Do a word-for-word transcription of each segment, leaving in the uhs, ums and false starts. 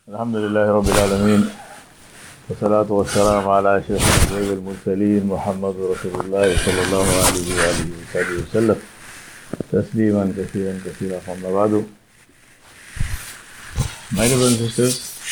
الحمد لله رب العالمين والصلاة والسلام على أشرف الأنبياء والمرسلين محمد رسول الله صلى الله عليه وآله وصحبه وسلم تسليما كثيرا كثيرا أما بعد. My dear brothers and sisters,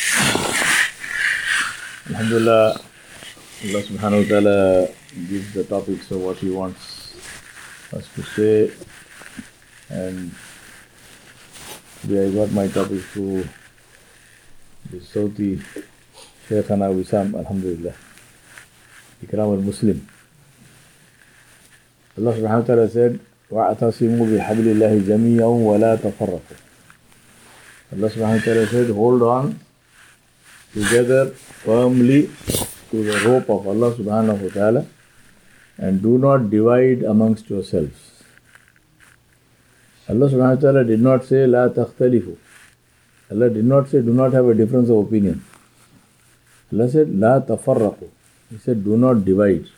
Alhamdulillah, Allah subhanahu wa ta'ala gives the topics of what He wants us to say, and today I got my topic through the Saudi Shaykhana Wissam, Alhamdulillah, Ikram al-Muslim. Allah subhanahu wa ta'ala said, وَاعْتَصِمُوا بِحَبْلِ اللَّهِ جَمِيعًا وَلَا تَفَرَّقُوا. Allah subhanahu wa ta'ala said, hold on together firmly to the rope of Allah subhanahu wa ta'ala and do not divide amongst yourselves. Allah subhanahu wa ta'ala did not say, لَا تَخْتَلِفُوا. Allah did not say, do not have a difference of opinion. Allah said, لَا تَفَرَّقُوا. He said, do not divide.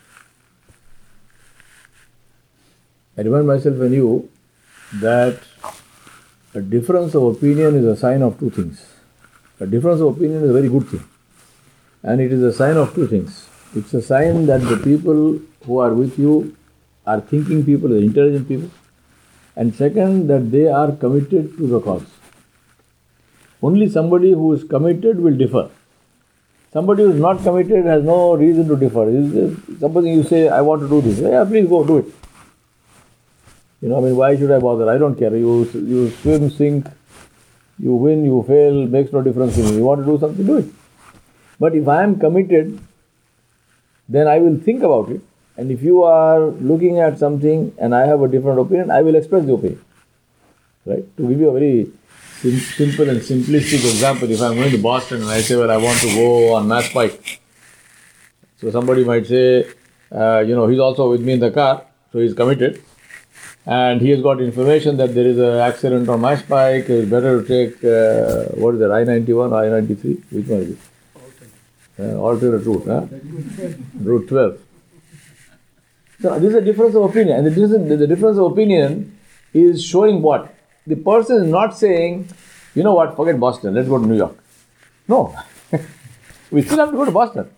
I remind myself and you that a difference of opinion is a sign of two things. A difference of opinion is a very good thing. And it is a sign of two things. It's a sign that the people who are with you are thinking people, are intelligent people. And second, that they are committed to the cause. Only somebody who is committed will differ. Somebody who is not committed has no reason to differ. Suppose you say, I want to do this. Yeah, please go do it. You know, I mean, why should I bother? I don't care. You, you swim, sink, you win, you fail, makes no difference to me. You want to do something, do it. But if I am committed, then I will think about it. And if you are looking at something and I have a different opinion, I will express the opinion. Right? To give you a very sim- simple and simplistic example, if I am going to Boston and I say, well, I want to go on Mass Pike. So somebody might say, uh, you know, he's also with me in the car, so he's committed. And he has got information that there is an accident on Mass Pike. It's better to take, uh, what is it, I ninety-one or I ninety-three? Which one is it? Uh, alternate route, huh? Route twelve. So this is a difference of opinion. And the difference, the difference of opinion is showing what? The person is not saying, you know what, forget Boston, let's go to New York. No. We still have to go to Boston.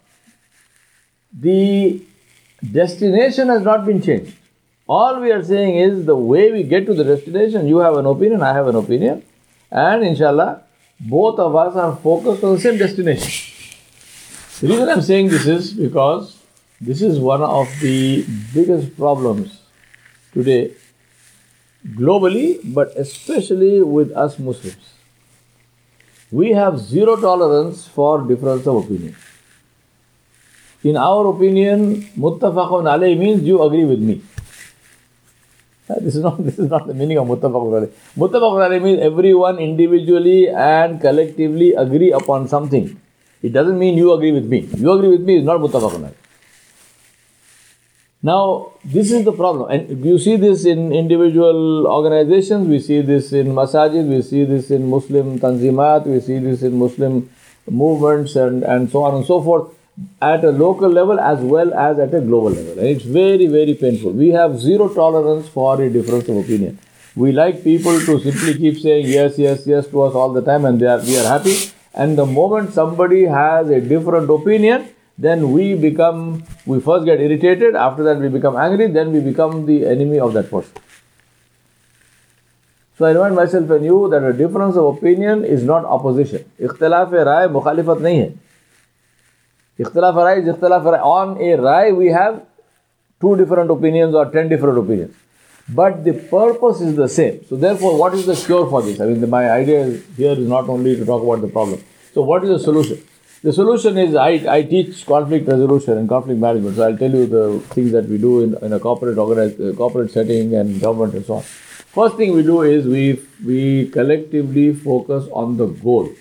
The destination has not been changed. All we are saying is the way we get to the destination, you have an opinion, I have an opinion, and inshallah, both of us are focused on the same destination. The reason I'm saying this is because this is one of the biggest problems today, globally, but especially with us Muslims. We have zero tolerance for difference of opinion. In our opinion, muttafaqun alayh means you agree with me. This is not this is not the meaning of muttafaqun alayh. Muttafaqun alayh means everyone individually and collectively agree upon something. It doesn't mean you agree with me. You agree with me is not muttafaqun alayh. Now, this is the problem. And you see this in individual organizations, we see this in masajid, we see this in Muslim tanzimat, we see this in Muslim movements and, and so on and so forth, at a local level as well as at a global level. And it's very, very painful. We have zero tolerance for a difference of opinion. We like people to simply keep saying yes, yes, yes to us all the time, and they are, we are happy. And the moment somebody has a different opinion, then we become, we first get irritated, after that we become angry, then we become the enemy of that person. So I remind myself and you that a difference of opinion is not opposition. Ikhtilaf-e-rai mukhalifat nahi hai. Ikhtilaf-e-rai is ikhtilaf-e-rai. On a rai we have two different opinions or ten different opinions. But the purpose is the same. So therefore, what is the cure for this? I mean, the, my idea is, here is not only to talk about the problem. So what is the solution? The solution is, I, I teach conflict resolution and conflict management. So I'll tell you the things that we do in, in a corporate organized, uh, corporate setting and government and so on. First thing we do is we, we collectively focus on the goal.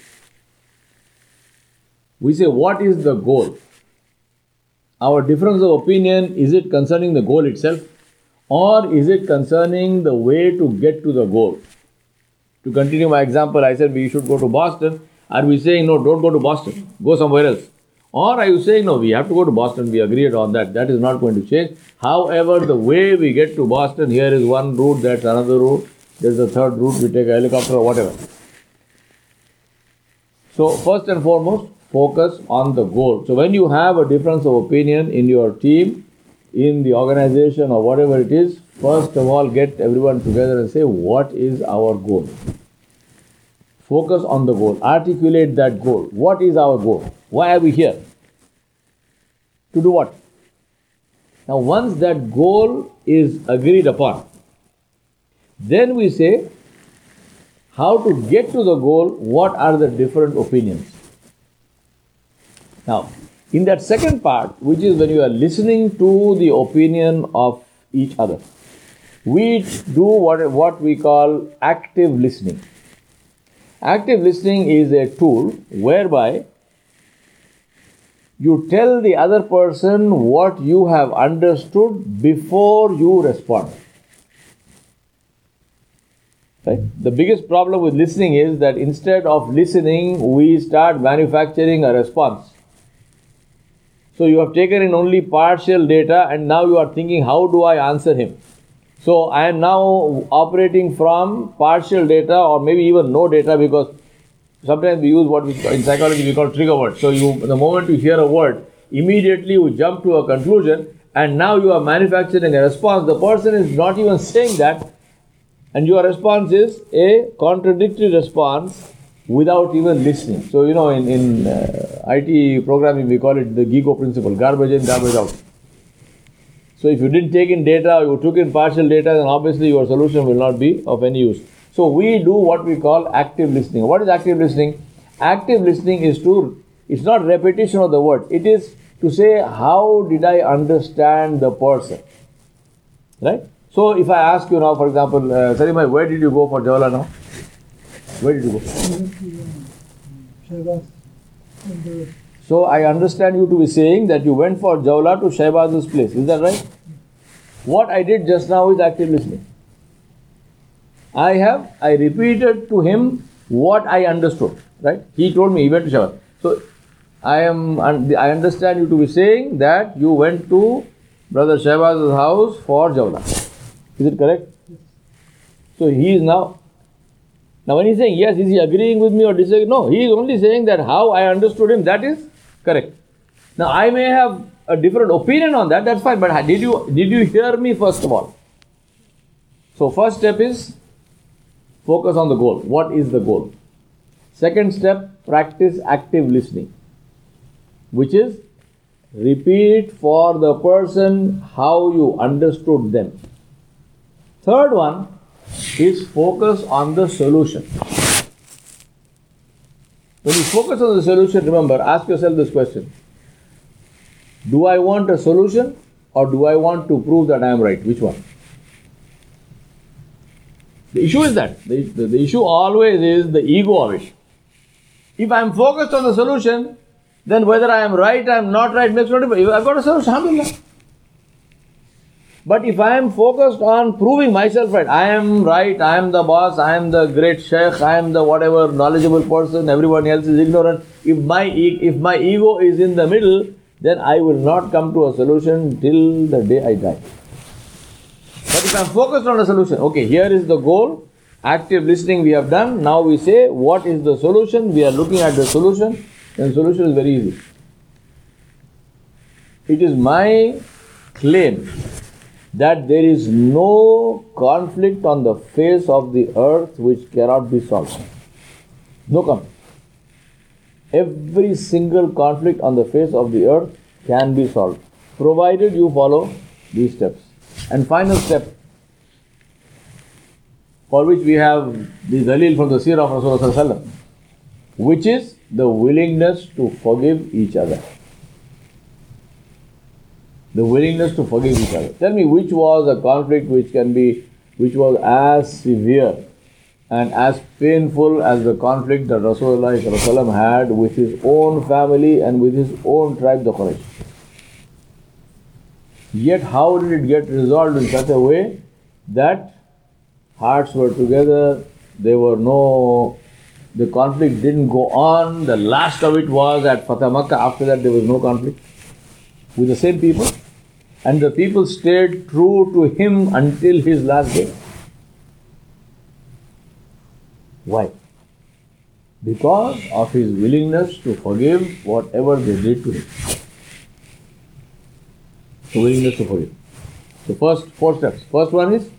We say, what is the goal? Our difference of opinion, is it concerning the goal itself? Or is it concerning the way to get to the goal? To continue my example, I said we should go to Boston. Are we saying, no, don't go to Boston, go somewhere else? Or are you saying, no, we have to go to Boston, we agreed on that, that is not going to change. However, the way we get to Boston, here is one route, that's another route, there's a third route, we take a helicopter or whatever. So first and foremost, focus on the goal. So when you have a difference of opinion in your team, in the organization or whatever it is, first of all get everyone together and say, what is our goal? Focus on the goal. Articulate that goal. What is our goal? Why are we here? To do what? Now once that goal is agreed upon, then we say, how to get to the goal, what are the different opinions? Now, in that second part, which is when you are listening to the opinion of each other, we do what, what we call active listening. Active listening is a tool whereby you tell the other person what you have understood before you respond. Right? The biggest problem with listening is that instead of listening, we start manufacturing a response. So you have taken in only partial data and now you are thinking, how do I answer him? So I am now operating from partial data or maybe even no data, because sometimes we use what we, in psychology we call trigger words. So you, the moment you hear a word, immediately you jump to a conclusion and now you are manufacturing a response. The person is not even saying that, and your response is a contradictory response without even listening. So, you know, in, in uh, I T programming, we call it the GIGO principle, garbage in, garbage out. So if you didn't take in data, or you took in partial data, then obviously your solution will not be of any use. So we do what we call active listening. What is active listening? Active listening is to, it's not repetition of the word. It is to say, how did I understand the person? Right? So if I ask you now, for example, uh, Salimai, where did you go for Jawala now? Where did you go? So I understand you to be saying that you went for Jawala to Shehbaz's place. Is that right? What I did just now is active listening. I have, I repeated to him what I understood. Right? He told me he went to Shehbaz. So I am, I understand you to be saying that you went to Brother Shehbaz's house for Jawala. Is it correct? So he is now, now when he is saying yes, is he agreeing with me or disagreeing? No, he is only saying that how I understood him, that is correct. Now I may have a different opinion on that, that's fine, but did you, did you hear me first of all? So first step is focus on the goal. What is the goal? Second step, practice active listening, which is repeat for the person how you understood them. Third one is focus on the solution. When you focus on the solution, remember, ask yourself this question. Do I want a solution or do I want to prove that I am right? Which one? The issue is that. The, the, the issue always is the ego of it. If I am focused on the solution, then whether I am right, I am not right, makes no difference. If I have got a solution, alhamdulillah. But if I am focused on proving myself right, I am right, I am the boss, I am the great sheikh, I am the whatever knowledgeable person, everyone else is ignorant. If my if my ego is in the middle, then I will not come to a solution till the day I die. But if I am focused on a solution, okay, here is the goal, active listening we have done, now we say what is the solution, we are looking at the solution, then solution is very easy. It is my claim that there is no conflict on the face of the earth which cannot be solved. No conflict. Every single conflict on the face of the earth can be solved, provided you follow these steps. And final step, for which we have the dalil from the seerah of Rasulullah, which is the willingness to forgive each other. The willingness to forgive each other. Tell me, which was a conflict which can be, which was as severe and as painful as the conflict that Rasulullah had with his own family and with his own tribe, the Quraysh. Yet how did it get resolved in such a way that hearts were together, there were no, the conflict didn't go on, the last of it was at Fatah Makkah, after that there was no conflict with the same people, and the people stayed true to him until his last day. Why? because of his willingness to forgive whatever they did to him. The willingness to forgive. The first four steps. First one is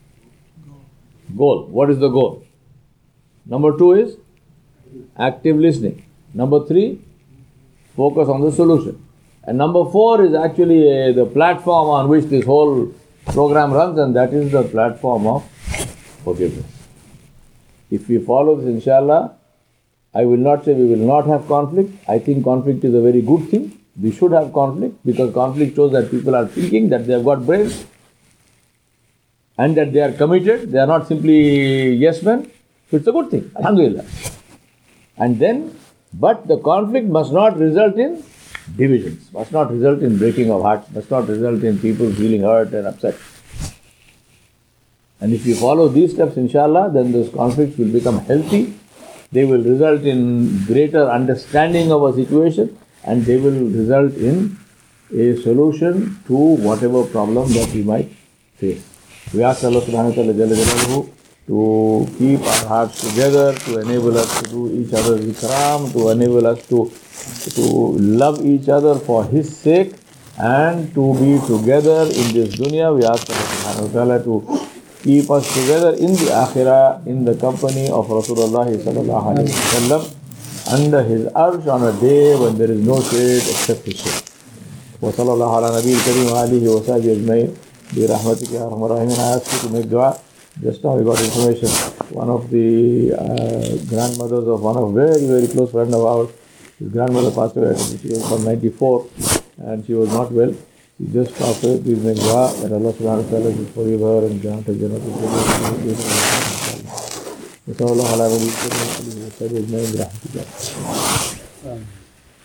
goal. What is the goal? Number two is active listening. Number three, focus on the solution. And number four is actually uh, the platform on which this whole program runs, and that is the platform of forgiveness. If we follow this, inshallah, I will not say we will not have conflict. I think conflict is a very good thing. We should have conflict because conflict shows that people are thinking, that they have got brains, and that they are committed. They are not simply yes men. So it's a good thing. Alhamdulillah. And then, but the conflict must not result in divisions, must not result in breaking of hearts, must not result in people feeling hurt and upset. And if you follow these steps, inshallah, then those conflicts will become healthy. They will result in greater understanding of a situation, and they will result in a solution to whatever problem that we might face. We ask Allah subhanahu wa ta'ala Jalla Jalaluhu to keep our hearts together, to enable us to do each other's ikram, to enable us to, to love each other for His sake, and to be together in this dunya. We ask Allah subhanahu wa ta'ala to keep us together in the akhirah, in the company of Rasulullah sallallahu alayhi wa sallam, under His arsh on a day when there is no shade except His shade. Wa sallallahu ala nabiyil kareem wa alihi wa sahbihi ajma'in. Bi rahmatika ya arhamar rahimin. I ask you to make dua. Just now we got information. One of the uh, grandmothers of one of very, very close friend of ours, his grandmother passed away. She was from ninety-four and she was not well. She just passed away. Please make dua that Allah subhanahu wa ta'ala will forgive her and grant her Jannah. وصلى الله على نبينا محمد وعلى آله وصحبه أجمعين برحمته.